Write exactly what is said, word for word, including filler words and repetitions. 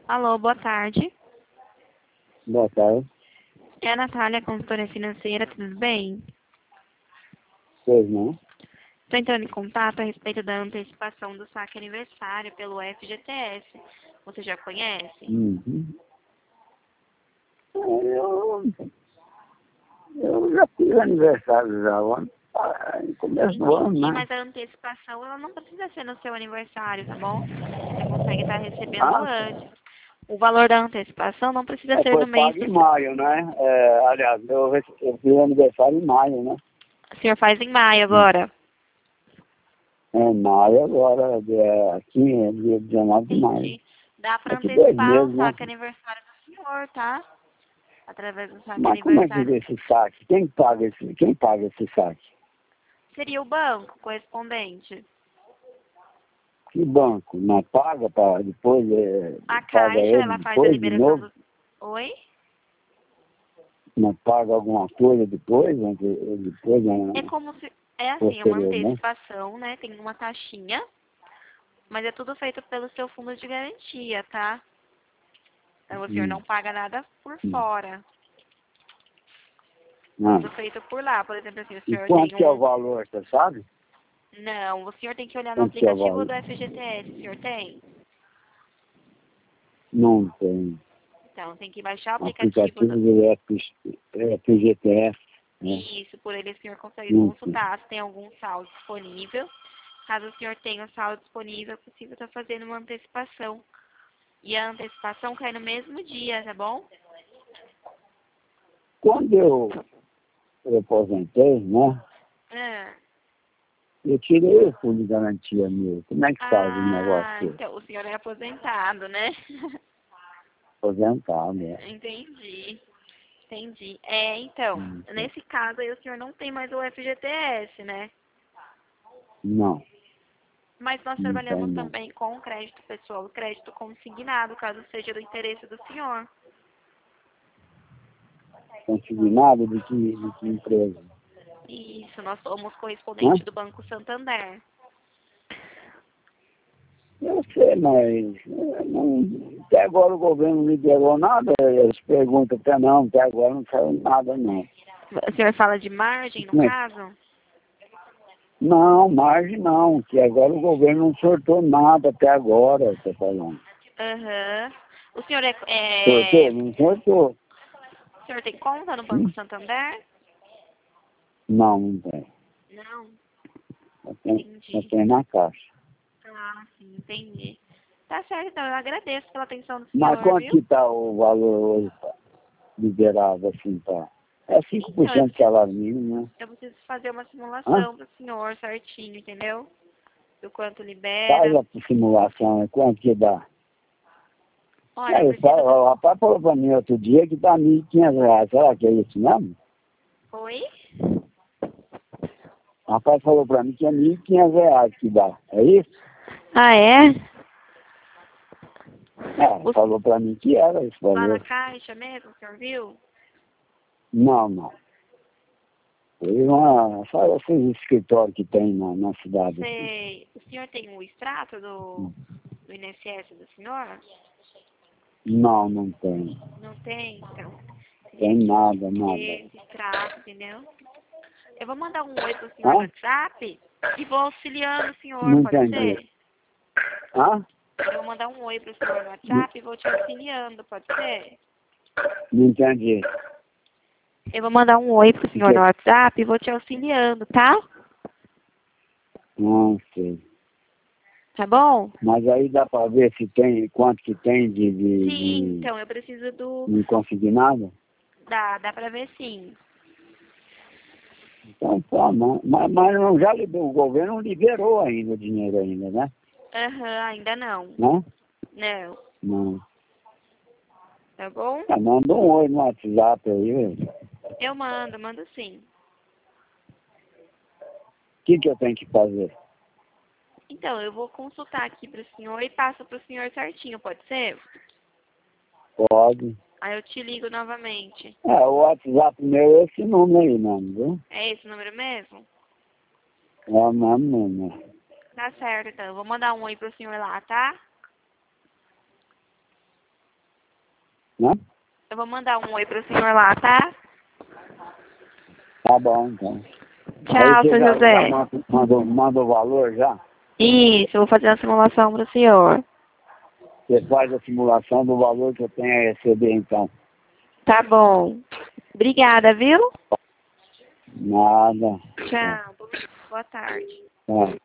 Alô, boa tarde. Boa tarde. É a Natália, consultora financeira, tudo bem? Pois não? Estou entrando em contato a respeito da antecipação do saque aniversário pelo F G T S. Você já conhece? Uhum. Eu, eu já fiz aniversário já, ano, ah, no começo do ano, Entendi, né? mas a antecipação ela não precisa ser no seu aniversário, tá bom? Você consegue estar recebendo Ah, antes. O valor da antecipação não precisa é, ser foi no mês pago do em seu... maio, né? É, aliás, eu, rece- eu fiz aniversário em maio, né? O senhor faz em maio Hum. agora. É, em maio agora, dia, aqui é dia dezenove de maio. Entendi. Dá para Daqui dois antecipar o meses, né? saque aniversário do senhor, tá? Através do saque Mas como é que aniversário. vê esse saque? Quem paga esse, quem paga esse saque? Seria o banco correspondente. Que banco? Não paga para depois, é, A paga Caixa, ele ela faz a depois de liberação novo? do... Oi? Não paga alguma coisa depois, né? que- depois É né? como se... É assim, é uma Posteriormente. antecipação, né? Tem uma taxinha, mas é tudo feito pelo seu fundo de garantia, tá? Então o senhor Hum, não paga nada por hum. fora. Ah. Tudo feito por lá. Por exemplo, assim, o E senhor quanto tem que é o um... valor, você sabe? Não, o senhor tem que olhar no Quanto que é o aplicativo valor? do F G T S. O senhor tem? Não tem. Então, tem que baixar o aplicativo Aplicativo do... do F G T S, né? Isso, por ele o senhor consegue Não tem. consultar se tem algum saldo disponível. Caso o senhor tenha o saldo disponível, é possível estar fazendo uma antecipação. E a antecipação cai no mesmo dia, tá bom? Quando eu, eu aposentei, né? Ah, Eu tirei o fundo de garantia meu. Como é que faz o negócio ah, desse? então o senhor é aposentado, né? Aposentado, né? Entendi, entendi. É, então, Hum, nesse caso aí o senhor não tem mais o F G T S, né? Não, Mas nós não tem trabalhamos não. também com crédito pessoal e crédito consignado, caso seja do interesse do senhor. Consignado de que, de que empresa? Isso, nós somos Hã? correspondente do Banco Santander. Eu sei, mas eh, não, até agora o governo não liberou nada. Eles perguntam até não, até agora não saiu nada não. O senhor fala de margem, no Como é? caso? Não, margem não, que agora o governo não sortou nada até agora, estou falando. Aham. O senhor é, é- Sortou? Não sortou. o senhor tem conta no Banco Hum? Santander? Não, não tem. Não, Só tem, só entendi. tem na caixa. Ah, sim, entendi. Tá certo, então eu agradeço pela atenção do Mas senhor, quanto viu? que está o valor hoje tá, liberado assim, tá? É cinco por Então, eu cento do preciso, salário mínimo, né? eu preciso fazer uma Hã? simulação pro senhor certinho, entendeu? Do quanto Faz libera. a simulação, é quanto que dá? Olha, eu Aí, preciso do... o rapaz falou pra mim outro dia que dá mil e quinhentos reais. Será que é isso mesmo? Oi? O rapaz falou pra mim que é mil e quinhentos reais que dá. É isso? Ah, é? É, O- falou pra mim que era esse Lá na valor. caixa mesmo, o senhor viu? Não, não. Foi uma, sabe esses escritórios que tem na, na cidade aqui? Sei. O senhor tem o extrato do, do I N S S do senhor? Não, não tem. Não tem? Então, teria Tem que nada, ter nada. esse extrato, entendeu? Eu vou mandar um oi pro senhor no Hã? WhatsApp e vou auxiliando o senhor, Não pode entendi. ser? Hã? Eu vou mandar um oi pro senhor no Não, WhatsApp e vou te auxiliando, pode ser? não entendi. Eu vou mandar um oi pro senhor no Porque, WhatsApp e vou te auxiliando, tá? não sei. Tá bom? Mas aí dá pra ver se tem, quanto que tem de, de, Sim, de então eu preciso do... não conseguir nada? Dá, dá pra ver sim. Então, tá, mas, mas mas não, já liberou, o governo não liberou ainda o dinheiro ainda, né? Aham, ainda não. Né? Não. Não. Tá bom? Ah, manda um oi no WhatsApp aí, velho. Eu mando, mando sim. O que que eu tenho que fazer? Então, eu vou consultar aqui pro senhor e passo pro senhor certinho, pode ser? Pode. Aí eu te ligo novamente. É, o WhatsApp meu é esse número aí mesmo, viu? É esse o número mesmo? É o mesmo número. Tá certo, então. Eu vou mandar um oi pro senhor lá, tá? né? Eu vou mandar um oi pro senhor lá, tá? Tá bom, então. Tchau, Aí seu você já, José. já manda, manda, manda o valor já? Isso, eu vou fazer uma simulação pro senhor. Você faz a simulação do valor que eu tenho a receber, então. Tá bom. Obrigada, viu? Nada. Tchau. Boa tarde. Tá.